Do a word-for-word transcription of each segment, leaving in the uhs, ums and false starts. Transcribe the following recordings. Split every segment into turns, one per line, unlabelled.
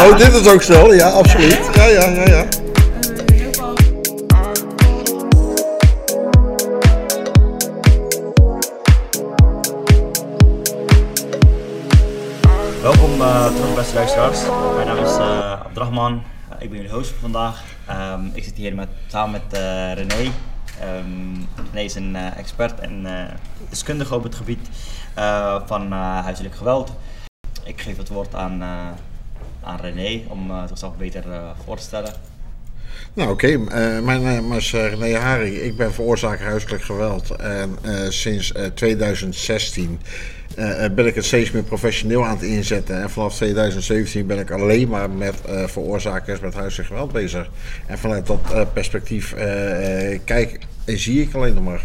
Oh, dit is ook snel, ja, absoluut. Ja, ja, ja, ja.
Welkom uh, terug beste luisteraars. Mijn naam is uh, Abdrahman. Uh, ik ben jullie host voor vandaag. Um, ik zit hier met, samen met uh, René. Um, René is een uh, expert en uh, deskundige op het gebied uh, van uh, huiselijk geweld. Ik geef het woord aan, uh, aan René om uh, zichzelf beter uh, voor te stellen.
Nou oké, okay. uh, mijn naam is uh, René Haring. Ik ben veroorzaker huiselijk geweld en uh, sinds uh, tweeduizend zestien uh, ben ik het steeds meer professioneel aan het inzetten. En vanaf tweeduizend zeventien ben ik alleen maar met uh, veroorzakers met huiselijk geweld bezig. En vanuit dat uh, perspectief uh, uh, kijk en zie ik alleen nog maar.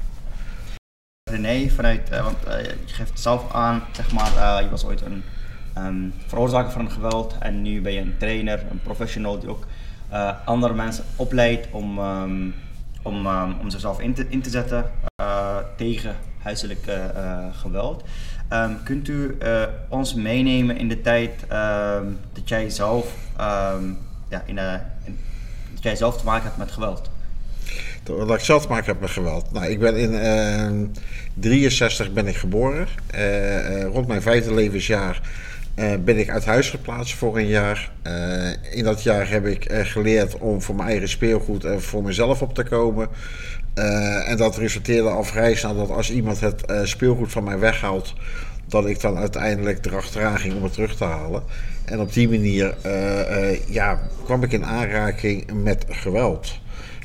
René, vanuit, uh, want uh, je geeft het zelf aan, zeg maar, uh, je was ooit een um, veroorzaker van geweld en nu ben je een trainer, een professional die ook uh, andere mensen opleidt om, um, om, um, om zichzelf in te, in te zetten uh, tegen huiselijk uh, uh, geweld. Um, kunt u uh, ons meenemen in de tijd um, dat jij zelf, um, ja, in, uh, in, dat jij zelf te maken hebt met geweld?
Dat ik zelf te maken heb met geweld. Nou, ik ben in uh, drieënzestig ben ik geboren. Uh, uh, rond mijn vijfde levensjaar uh, ben ik uit huis geplaatst voor een jaar. Uh, in dat jaar heb ik uh, geleerd om voor mijn eigen speelgoed en voor mezelf op te komen. Uh, en dat resulteerde al vrij snel dat als iemand het uh, speelgoed van mij weghaalt, dat ik dan uiteindelijk erachteraan ging om het terug te halen. En op die manier uh, uh, ja, kwam ik in aanraking met geweld.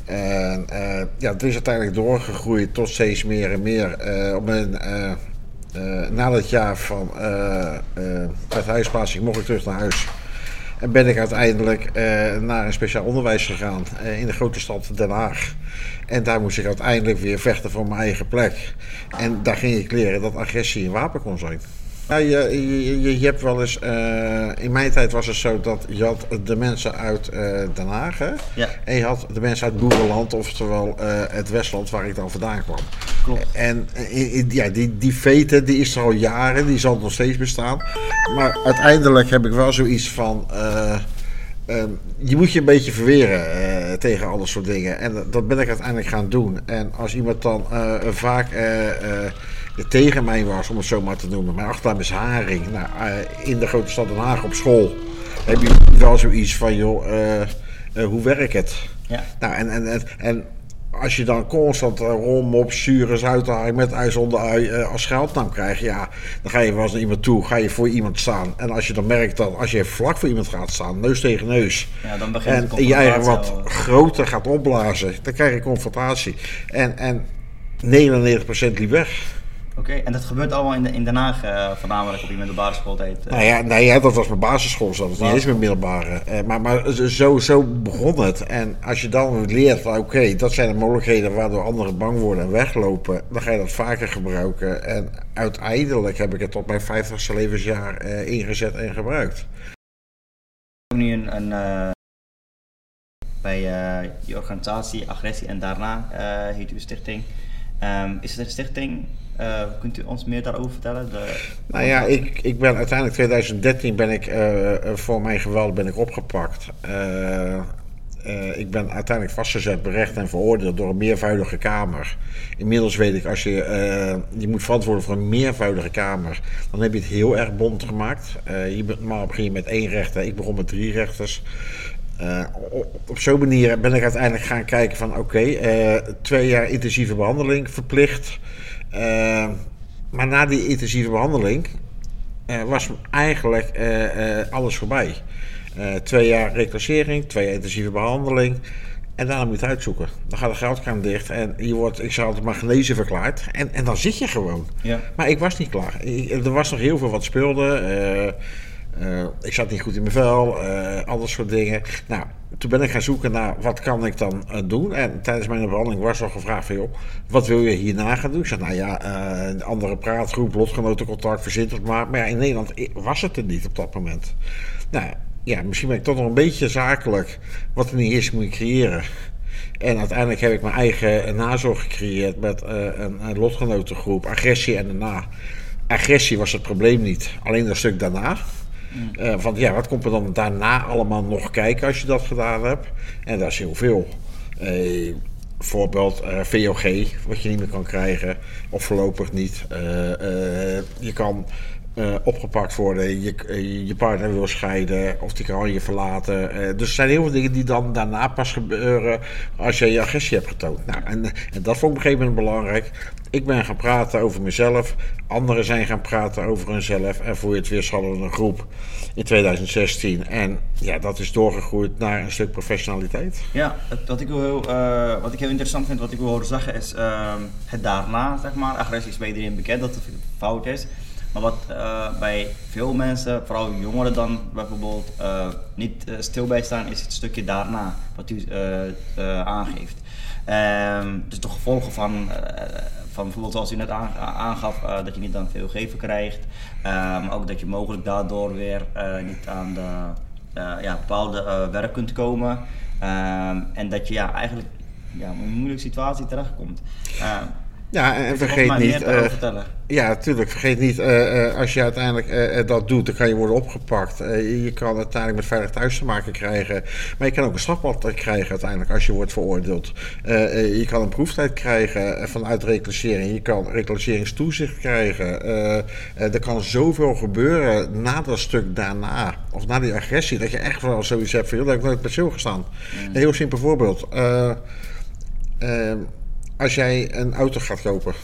En uh, ja, het is uiteindelijk doorgegroeid tot steeds meer en meer. Uh, op een, uh, uh, na dat jaar van uh, uh, uit huisplaatsing mocht ik terug naar huis. En ben ik uiteindelijk uh, naar een speciaal onderwijs gegaan uh, in de grote stad Den Haag. En daar moest ik uiteindelijk weer vechten voor mijn eigen plek. En daar ging ik leren dat agressie een wapen kon zijn. Ja, je, je, je hebt wel eens, uh, in mijn tijd was het zo dat je had de mensen uit uh, Den Haag, hè?
Ja.
En je had de mensen uit Boerenland, oftewel uh, het Westland waar ik dan vandaan kwam.
Klopt.
En uh, ja, die, die vete die is er al jaren, die zal nog steeds bestaan. Maar uiteindelijk heb ik wel zoiets van, uh, uh, je moet je een beetje verweren uh, tegen alle soort dingen. En uh, dat ben ik uiteindelijk gaan doen. En als iemand dan uh, vaak Uh, uh, tegen mij was, om het zo maar te noemen. Mijn achternaam is Haring. Nou, uh, in de grote stad Den Haag op school heb je wel zoiets van, joh, uh, uh, hoe werkt het?
Ja.
Nou, en, en, en, en als je dan constant uh, rom op zure zuidharing met ui zonder ui uh, als scheldnaam krijgt, ja, dan ga je wel eens naar iemand toe, ga je voor iemand staan. En als je dan merkt dat als je vlak voor iemand gaat staan, neus tegen neus,
ja, dan begint
en je eigen wat groter gaat opblazen, dan krijg je confrontatie. En, en negenennegentig procent liep weg.
Oké, okay, en dat gebeurt allemaal in, de, in Den Haag, uh, voornamelijk op je middelbare schooltijd? Uh.
Nou ja, nee, ja, dat was mijn basisschool, dat was niet eens mijn middelbare. Uh, maar maar zo, zo begon het. En als je dan leert van oké, okay, dat zijn de mogelijkheden waardoor anderen bang worden en weglopen, dan ga je dat vaker gebruiken. En uiteindelijk heb ik het tot mijn vijftigste levensjaar uh, ingezet en gebruikt.
Ik heb nu een, een uh, bij uh, je organisatie Agressie en daarna uh, heet uw stichting. Um, is het een stichting? Uh, kunt u ons meer daarover vertellen? De...
Nou ja, ik, ik ben uiteindelijk tweeduizend dertien ben ik uh, voor mijn geweld ben ik opgepakt. Uh, uh, ik ben uiteindelijk vastgezet, berecht en veroordeeld door een meervoudige kamer. Inmiddels weet ik, als je, uh, je moet verantwoorden voor een meervoudige kamer, dan heb je het heel erg bond gemaakt. Uh, je normaal begin je met één rechter, ik begon met drie rechters. Uh, op op zo'n manier ben ik uiteindelijk gaan kijken van oké, okay, uh, twee jaar intensieve behandeling verplicht. Uh, maar na die intensieve behandeling uh, was eigenlijk uh, uh, alles voorbij. Uh, twee jaar reclassering, twee jaar intensieve behandeling. En daarna moet je het uitzoeken. Dan gaat de geldkraan dicht en je wordt, ik zou altijd maar genezen verklaard. En, en dan zit je gewoon.
Ja.
Maar ik was niet klaar. Ik, er was nog heel veel wat speelde. Uh, Uh, ik zat niet goed in mijn vel, uh, al dat soort dingen. Nou, toen ben ik gaan zoeken naar wat kan ik dan uh, doen. En tijdens mijn behandeling was al gevraagd van joh, wat wil je hierna gaan doen? Ik zei, nou ja, uh, een andere praatgroep, lotgenotencontact, verzint het maar. Maar ja, in Nederland was het er niet op dat moment. Nou ja, misschien ben ik toch nog een beetje zakelijk wat er niet is moet je creëren. En uiteindelijk heb ik mijn eigen nazorg gecreëerd met uh, een, een lotgenotengroep, agressie en daarna. Agressie was het probleem niet, alleen dat stuk daarna. Mm. Uh, van ja, wat komt er dan daarna allemaal nog kijken als je dat gedaan hebt? En dat is heel veel. Uh, Voorbeeld uh, V O G, wat je niet meer kan krijgen, of voorlopig niet. Uh, uh, je kan uh, opgepakt worden, je, uh, je partner wil scheiden, of die kan je verlaten. Uh, dus er zijn heel veel dingen die dan daarna pas gebeuren als je je agressie hebt getoond. Nou, en, en dat vond ik op een gegeven moment belangrijk. Ik ben gaan praten over mezelf, anderen zijn gaan praten over hunzelf. En voor je het wist hadden we een groep in twintig zestien. En ja, dat is doorgegroeid naar een stuk professionaliteit.
Ja, wat ik heel, uh, wat ik heel interessant vind, wat ik wil horen zeggen is uh, het daarna, zeg maar. Agressie is bij iedereen bekend dat het fout is. Maar wat uh, bij veel mensen, vooral jongeren dan bijvoorbeeld, uh, niet uh, stil bij staan, is het stukje daarna, wat u uh, uh, aangeeft. Um, dus de gevolgen van, uh, van bijvoorbeeld zoals u net aangaf, uh, dat je niet aan V O G krijgt, uh, maar ook dat je mogelijk daardoor weer uh, niet aan de uh, ja, bepaalde uh, werk kunt komen. Um, en dat je ja, eigenlijk ja, in een moeilijke situatie terechtkomt. Uh,
Ja, en vergeet niet, uh, ja natuurlijk, vergeet niet, uh, uh, als je uiteindelijk uh, dat doet, dan kan je worden opgepakt. Uh, je kan uiteindelijk met veilig thuis te maken krijgen, maar je kan ook een strafblad krijgen uiteindelijk als je wordt veroordeeld. Uh, uh, je kan een proeftijd krijgen uh, vanuit reclassering, je kan reclasseringstoezicht krijgen. Uh, uh, er kan zoveel gebeuren na dat stuk daarna, of na die agressie, dat je echt wel zoiets hebt van, joh, daar heb ik nooit bij stilgestaan. Mm. Een heel simpel voorbeeld. Uh, uh, Als jij een auto gaat kopen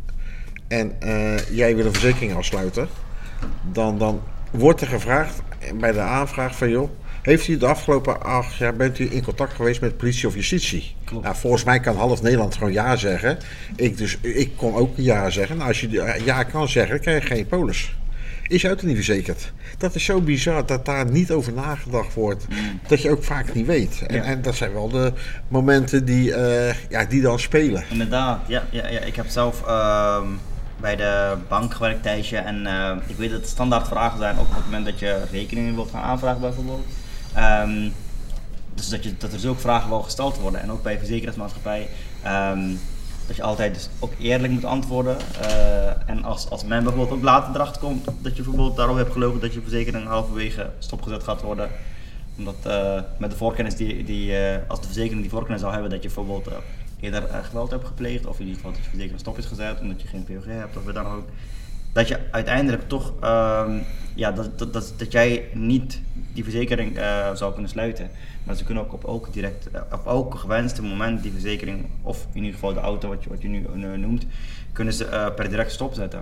en uh, jij wil een verzekering afsluiten, dan, dan wordt er gevraagd bij de aanvraag van, joh, heeft u de afgelopen acht jaar, bent u in contact geweest met politie of justitie? Klopt. Nou, volgens mij kan half Nederland gewoon ja zeggen. Ik, dus, ik kon ook ja zeggen. Nou, als je ja kan zeggen, dan krijg je geen polis. Is je auto niet verzekerd? Dat is zo bizar dat daar niet over nagedacht wordt. Mm. Dat je ook vaak niet weet. En, ja. en dat zijn wel de momenten die, uh, ja, die dan spelen.
Inderdaad, ja. ja, ja. Ik heb zelf uh, bij de bank gewerkt tijdje. En uh, ik weet dat het standaard vragen zijn. Ook op het moment dat je rekeningen wilt gaan aanvragen bijvoorbeeld. Um, dus dat, je, dat er zulke vragen wel gesteld worden. En ook bij verzekeringsmaatschappij. Um, Dat je altijd dus ook eerlijk moet antwoorden. Uh, en als, als men bijvoorbeeld ook later erachter komt dat je bijvoorbeeld daarop hebt gelogen dat je verzekering halverwege stopgezet gaat worden. Omdat uh, met de voorkennis die, die uh, als de verzekering die voorkennis zou hebben dat je bijvoorbeeld uh, eerder uh, geweld hebt gepleegd. Of in ieder geval dat je verzekering stop is gezet omdat je geen P O G hebt of wat dan ook. Dat je uiteindelijk toch, uh, ja, dat, dat, dat, dat jij niet die verzekering uh, zou kunnen sluiten. Maar ze kunnen ook op elk direct, op elk gewenste moment die verzekering, of in ieder geval de auto wat je, wat je nu uh, noemt, kunnen ze uh, per direct stopzetten.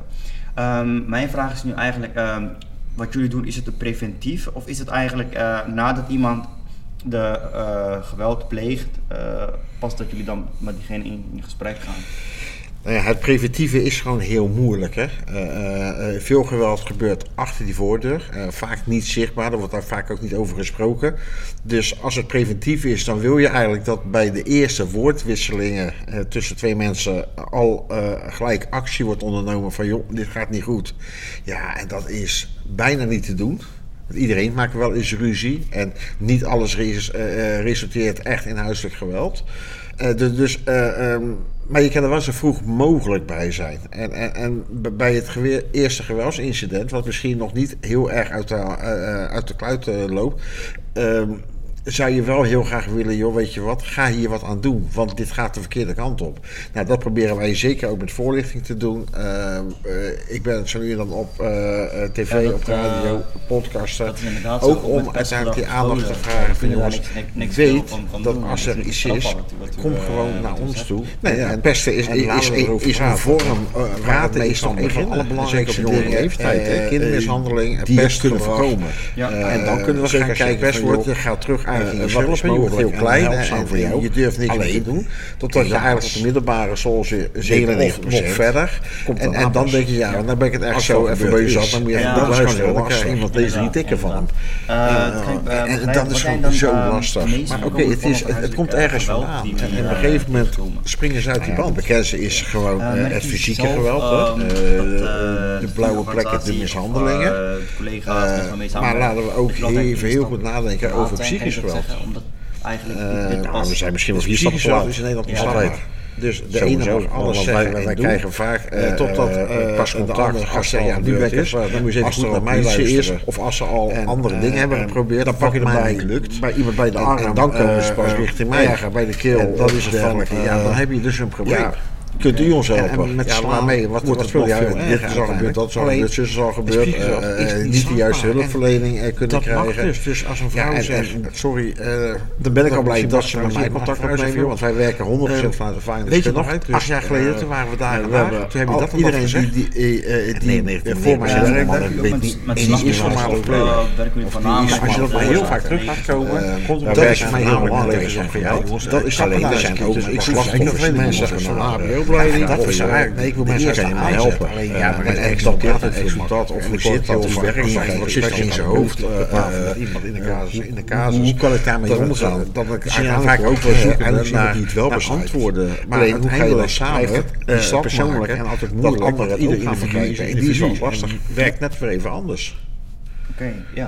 Um, mijn vraag is nu eigenlijk, um, wat jullie doen, is het preventief of is het eigenlijk uh, nadat iemand de uh, geweld pleegt, uh, pas dat jullie dan met diegene in, in gesprek gaan?
Nou ja, het preventieve is gewoon heel moeilijk. Hè? Uh, uh, veel geweld gebeurt achter die voordeur. Uh, vaak niet zichtbaar, daar wordt daar vaak ook niet over gesproken. Dus als het preventief is, dan wil je eigenlijk dat bij de eerste woordwisselingen uh, tussen twee mensen al uh, gelijk actie wordt ondernomen van, joh, dit gaat niet goed. Ja, en dat is bijna niet te doen. Want iedereen maakt wel eens ruzie en niet alles res- uh, resulteert echt in huiselijk geweld. Uh, dus, dus, uh, um, maar je kan er wel zo vroeg mogelijk bij zijn. En, en, en bij het geweer, eerste geweldsincident, wat misschien nog niet heel erg uit de, uh, uit de kluit uh, loopt, um, zou je wel heel graag willen, joh, weet je wat, ga hier wat aan doen, want dit gaat de verkeerde kant op. Nou, dat proberen wij zeker ook met voorlichting te doen. Uh, uh, ik ben zo nu en dan op uh, tv, ja, dat, op radio, uh, podcasten, ook om uiteindelijk die aandacht te vragen van, jongens, weet van, van dat doen, als er iets is, kom gewoon naar ons toe. Nee, ja, het beste is, is, is, is, is een vorm, uh, praten is nog een van alle belangrijkste dingen, kindermishandeling, die je kunnen voorkomen. En dan kunnen we gaan kijken, best wordt, je gaat terug Uh, wat is mogelijk heel klein en, en voor jou. Je durft niks alleen te doen. Totdat je eigenlijk op de middelbare zoals je zevenennegentig procent nog verder. En, en dan denk je, ja, dan ben ik het echt zo even beu zat. Dan moet je even luisteren. Dan krijg iemand deze niet tikken van hem. En dat is gewoon zo lastig. Maar oké, het komt ergens vandaan. En op een gegeven moment springen ze uit die band. Het bekendste is gewoon het fysieke geweld. De blauwe plekken, de mishandelingen. Maar laten we ook even heel goed nadenken over psychisch geweld.
Zeggen, omdat eigenlijk
uh, nou, we zijn misschien wel vier stappen te laat. Is in Nederland nog altijd. Dus de
Sowieso,
ene mag alles
want
zeggen
wij, wij
en doen.
krijgen vaak uh,
totdat
uh,
uh,
pas
de
contact
andere
als
gast
ze al
ja,
aan
nu
de beurt
werkt
is.
het, dan moet je even
Als
goed
er
naar
een
mij
politie
luisteren.
is, of als ze al
En,
andere
uh,
dingen hebben
uh,
geprobeerd,
dan pak je
wat
mij
mij
niet lukt.
bij iemand bij de
En,
arm.
en dan komen ze pas
uh,
richting mij.
erger, bij de keel.
En dan is het van,
dergelijke. Ja,
uh,
dan heb je dus een probleem.
ja,
Kunt u ons helpen?
En, en met
ja,
slaan
waarmee? Wat,
wordt
wat
het
wil
nog
jij?
veel
Dit
erger
is al gebeurd, dat is al
Alleen,
gebeurd, zus is al
het
gebeurd.
is
Uh,
niet
uh, niet de juiste
strafbaar.
hulpverlening uh, kunnen
dat
krijgen.
mag dus. Dus als een vrouw
ja, en,
zegt,
en, sorry, uh,
dan ben ik al blij
misschien
dat
mag
ze
ik
met mij
nog
contact
even
opnemen, want wij werken honderd procent
Uh,
vanuit ervaring.
weet je nog,
dus,
acht jaar geleden,
uh,
toen waren we daar
uh,
en
we
daar.
hebben
Toen heb je
al-
dat en
iedereen
dat gezegd.
die, die, uh, die
Nee, nee,
uh,
nee,
voor
nee,
mij
nee,
werkt,
nee,
maar
nee,
ik
nee,
weet
met,
niet,
met
en die is
slachtoffers
normaal
of,
overleden.
uh, werken jullie
Of
voornamelijk
die is- als je
met
dat maar heel
veroorzaken?
vaak terug laat komen,
Uh,
komt het
dat
dat
is
is
mij
mij
heel
heel
belangrijk.
belangrijk.
Van jou, jongens,
Dat is
alleen
dat
er zijn ook
dus ik hoef
slachtoffers,
geen
mensen
mensen
van
van
een
een
H B
opleiding.
Dat
Dat
is
is
eigenlijk,
nee, ik wil
de
mensen
eerste
aan
mij helpen.
Alleen
Ja,
ja,
maar
maar
ik
ik
snap
snap
dat,
dat,
ik
ik
snap dat, of hoe zit dat, of werkt dat,
wat zit er in zijn hoofd,
met iemand in de casus, in de casus.
Hoe kan ik daarmee
Dat het,
omgaan?
uh, dat ik
Zie je
eigenlijk
vaak
ook
ook
wel
wel
zoeken
zoeken
naar
naar
die het wel
naar
besluit.
antwoorden.
Maar
Alleen hoe ga je dan
uiteindelijk
samen
blijft het,
die
uh,
stap
persoonlijk
maken
en altijd
dat
moeilijk,
anderen
want
ieder
ieder
gaan
individu
begrijpen.
is
En die is wel
individu.
lastig. Werkt net weer even anders.
Oké, okay, ja.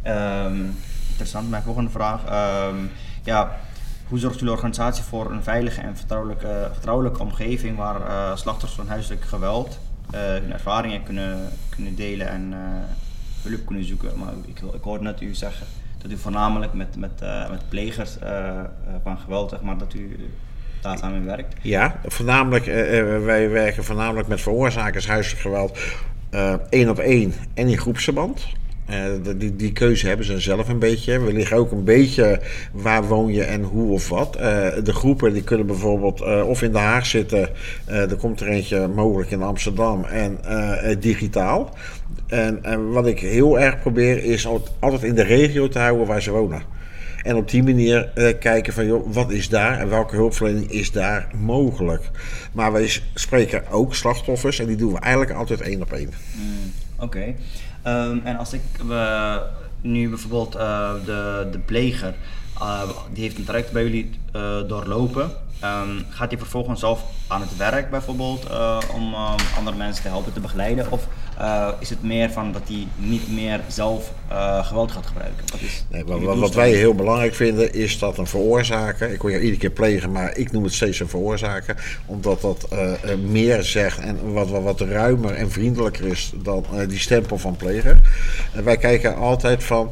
Um, interessant. Mijn volgende vraag. Um, ja, hoe zorgt jullie organisatie voor een veilige en vertrouwelijke, vertrouwelijke omgeving waar uh, slachtoffers van huiselijk geweld uh, hun ervaringen kunnen, kunnen delen en uh, hulp kunnen zoeken? Maar ik, ik hoorde net u zeggen dat u voornamelijk met, met, uh, met plegers uh, uh, van geweld, zeg maar, dat u daar samen werkt.
Ja, voornamelijk, uh, wij werken voornamelijk met veroorzakers huiselijk geweld uh, één op één en in groepsverband. Uh, die, die keuze hebben ze zelf een beetje. We liggen ook een beetje waar woon je en hoe of wat. Uh, de groepen die kunnen bijvoorbeeld uh, of in Den Haag zitten. Uh, er komt er eentje mogelijk in Amsterdam en uh, digitaal. En uh, wat ik heel erg probeer is altijd in de regio te houden waar ze wonen. En op die manier uh, kijken van joh, wat is daar en welke hulpverlening is daar mogelijk. Maar wij spreken ook slachtoffers en die doen we eigenlijk altijd één op één.
Mm, Oké. Okay. Um, en als ik uh, nu bijvoorbeeld uh, de, de pleger, uh, die heeft een traject bij jullie uh, doorlopen, um, gaat hij vervolgens zelf aan het werk bijvoorbeeld uh, om uh, andere mensen te helpen te begeleiden? Of uh, is het meer van dat hij niet meer zelf uh, geweld gaat gebruiken? Wat, is
nee, wat, wat, wat wij heel belangrijk vinden is dat een veroorzaker, ik hoor jou iedere keer plegen, maar ik noem het steeds een veroorzaker, omdat dat uh, meer zegt en wat, wat, wat ruimer en vriendelijker is dan uh, die stempel van pleger. Uh, wij kijken altijd van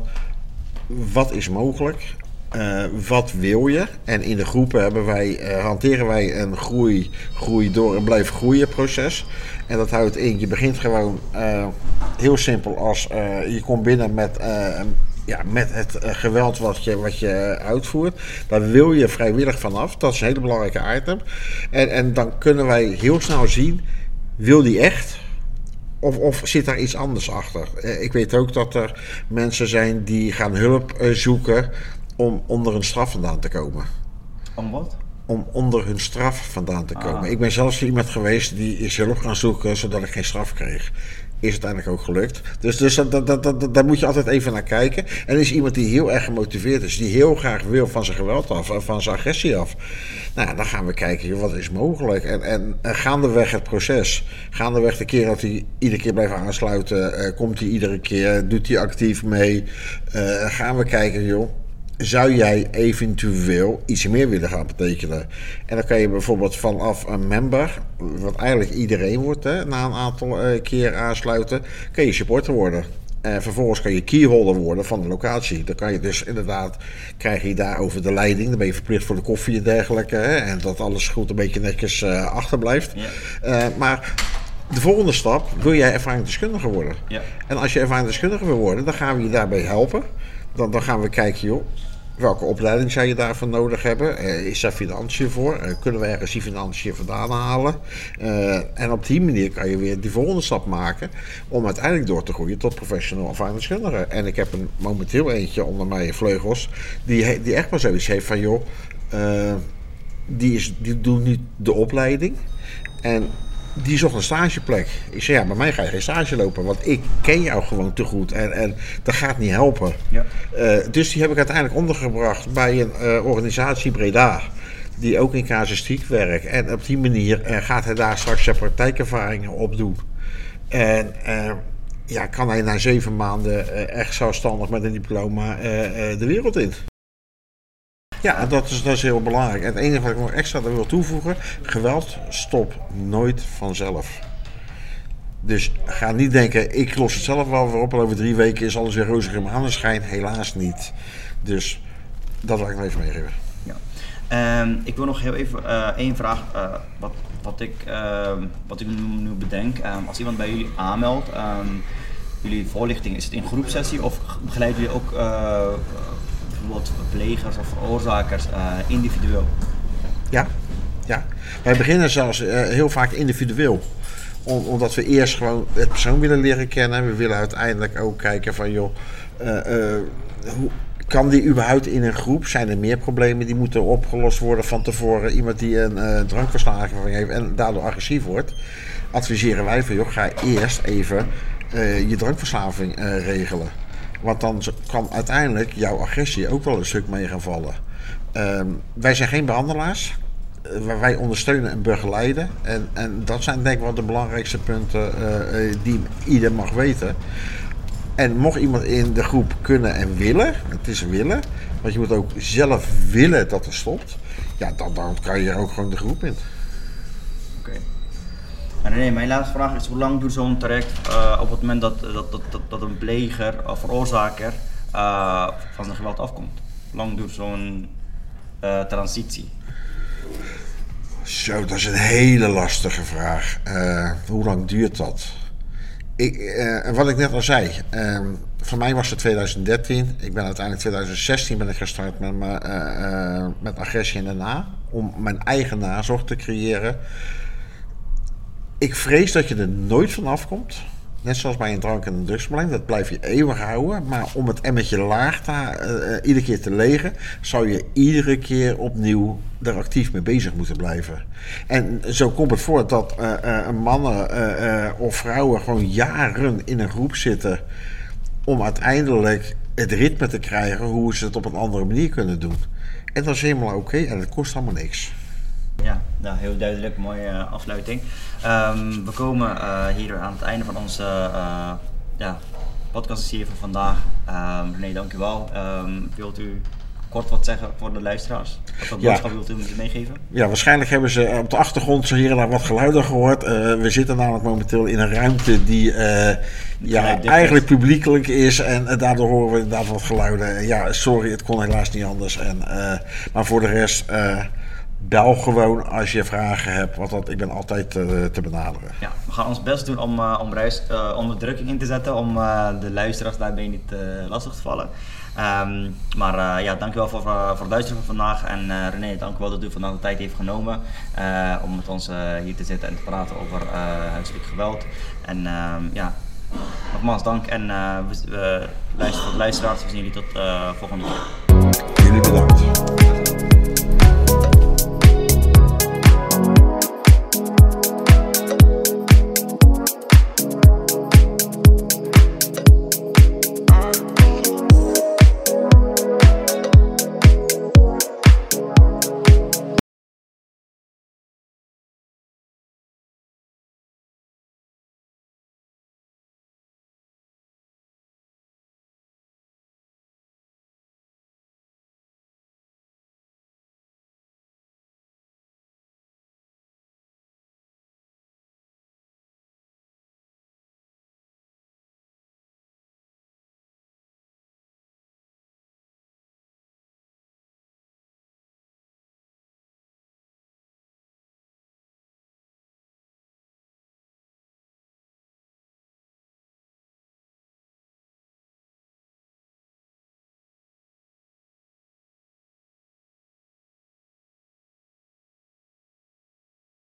wat is mogelijk. Uh, wat wil je? En in de groepen hebben wij, uh, hanteren wij een groei, groei door en blijf groeien proces. En dat houdt in, je begint gewoon uh, heel simpel als uh, je komt binnen met, uh, ja, met het uh, geweld wat je, wat je uitvoert. Daar wil je vrijwillig vanaf. Dat is een hele belangrijke item. En, en dan kunnen wij heel snel zien, wil die echt? Of, of zit daar iets anders achter? Uh, ik weet ook dat er mensen zijn die gaan hulp uh, zoeken om onder hun straf vandaan te komen.
Om wat?
Om onder hun straf vandaan te komen.
Ah.
Ik ben zelfs iemand geweest die is hulp gaan zoeken zodat ik geen straf kreeg. Is uiteindelijk ook gelukt. Dus, dus dat, dat, dat, dat, daar moet je altijd even naar kijken. En er is iemand die heel erg gemotiveerd is. Die heel graag wil van zijn geweld af. Van zijn agressie af. Nou, dan gaan we kijken. Wat is mogelijk? En, en, en gaandeweg het proces. Gaandeweg de keer dat hij iedere keer blijft aansluiten. Uh, komt hij iedere keer. Doet hij actief mee. Uh, gaan we kijken, joh. Zou jij eventueel iets meer willen gaan betekenen? En dan kan je bijvoorbeeld vanaf een member, wat eigenlijk iedereen wordt, hè, na een aantal uh, keer aansluiten, kan je supporter worden. En vervolgens kan je keyholder worden van de locatie. Dan kan je dus inderdaad, krijg je daar over de leiding, dan ben je verplicht voor de koffie en dergelijke. Hè, en dat alles goed een beetje netjes uh, achterblijft. Ja. Uh, maar de volgende stap, wil jij ervaringsdeskundige worden?
Ja.
En als je ervaringsdeskundige wil worden, dan gaan we je daarbij helpen. Dan, dan gaan we kijken, joh, welke opleiding zou je daarvoor nodig hebben? Uh, is daar financiën voor? Uh, kunnen we ergens die financiën vandaan halen? Uh, en op die manier kan je weer die volgende stap maken om uiteindelijk door te groeien tot professional ervaringsdeskundige. En ik heb een, momenteel eentje onder mijn vleugels die, die echt maar zoiets heeft van, joh, uh, die, is, die doet nu de opleiding en die zocht een stageplek. Ik zei, ja, bij mij ga je geen stage lopen, want ik ken jou gewoon te goed en, en dat gaat niet helpen.
Ja.
Uh, dus die heb ik uiteindelijk ondergebracht bij een uh, organisatie Breda, die ook in casuïstiek werkt. En op die manier uh, gaat hij daar straks zijn praktijkervaringen opdoen. En uh, ja, kan hij na zeven maanden uh, echt zelfstandig met een diploma uh, uh, de wereld in. Ja, dat is, dat is heel belangrijk. En het enige wat ik nog extra wil toevoegen, geweld stopt nooit vanzelf. Dus ga niet denken, ik los het zelf wel weer op en over drie weken is alles weer rozige maneschijn. Helaas niet. Dus dat wil ik nog even meegeven.
Ja. Um, ik wil nog heel even uh, één vraag, uh, wat, wat, ik, uh, wat ik nu, nu bedenk. Um, als iemand bij jullie aanmeldt, um, jullie voorlichting, is het in groepsessie of begeleiden jullie ook uh, bijvoorbeeld verplegers of veroorzakers uh, individueel?
Ja, ja, wij beginnen zelfs uh, heel vaak individueel. Om, omdat we eerst gewoon het persoon willen leren kennen. We willen uiteindelijk ook kijken van joh, uh, uh, hoe kan die überhaupt in een groep? Zijn er meer problemen die moeten opgelost worden van tevoren? Iemand die een uh, drankverslaving heeft en daardoor agressief wordt. Adviseren wij van joh, ga eerst even uh, je drankverslaving uh, regelen. Want dan kan uiteindelijk jouw agressie ook wel een stuk mee gaan vallen. Uh, wij zijn geen behandelaars. Uh, wij ondersteunen en begeleiden. En, en dat zijn denk ik wel de belangrijkste punten uh, uh, die ieder mag weten. En mocht iemand in de groep kunnen en willen, het is willen, want je moet ook zelf willen dat het stopt. Ja, dan, dan kan je er ook gewoon de groep in.
Oké. Okay. En nee, mijn laatste vraag is, hoe lang doet zo'n traject uh, op het moment dat, dat, dat, dat, dat een pleger of veroorzaker uh, van de geweld afkomt? Hoe lang doet zo'n uh, transitie?
Zo, dat is een hele lastige vraag. Uh, hoe lang duurt dat? Ik, uh, wat ik net al zei, uh, voor mij was het twintig dertien. Ik ben uiteindelijk twintig zestien ben ik gestart met, me, uh, uh, met agressie in de na. Om mijn eigen nazorg te creëren. Ik vrees dat je er nooit van afkomt. Net zoals bij een drank- en een drugsprobleem. Dat blijf je eeuwig houden. Maar om het emmertje laag te, uh, iedere keer te legen, zou je iedere keer opnieuw er actief mee bezig moeten blijven. En zo komt het voor dat uh, uh, mannen uh, uh, of vrouwen gewoon jaren in een groep zitten om uiteindelijk het ritme te krijgen hoe ze het op een andere manier kunnen doen. En dat is helemaal oké okay en het kost allemaal niks.
Ja, nou, heel duidelijk, mooie uh, afsluiting. Um, we komen uh, hier aan het einde van onze uh, ja, podcast hier van vandaag. Um, René, dank u wel. Um, wilt u kort wat zeggen voor de luisteraars? Wat voor boodschap ja. wilt u meegeven?
Ja, waarschijnlijk hebben ze op de achtergrond zo hier en daar wat geluiden gehoord. Uh, we zitten namelijk momenteel in een ruimte die uh, ja, eigenlijk publiekelijk is en uh, daardoor horen we inderdaad wat geluiden. Ja, sorry, het kon helaas niet anders. En, uh, maar voor de rest, uh, bel gewoon als je vragen hebt, want dat, ik ben altijd uh, te benaderen. Ja,
we gaan ons best doen om, uh, om ruis, uh, onderdrukking in te zetten, om uh, de luisteraars daarbij niet uh, lastig te vallen. Um, maar uh, ja, dankjewel voor, uh, voor het luisteren van vandaag. En uh, René, dankjewel dat u vandaag de tijd heeft genomen uh, om met ons uh, hier te zitten en te praten over uh, huiselijk geweld. En uh, ja, nogmaals dank en uh, we, we luisteren voor de luisteraars. We zien jullie tot uh, volgende keer.
Jullie bedankt.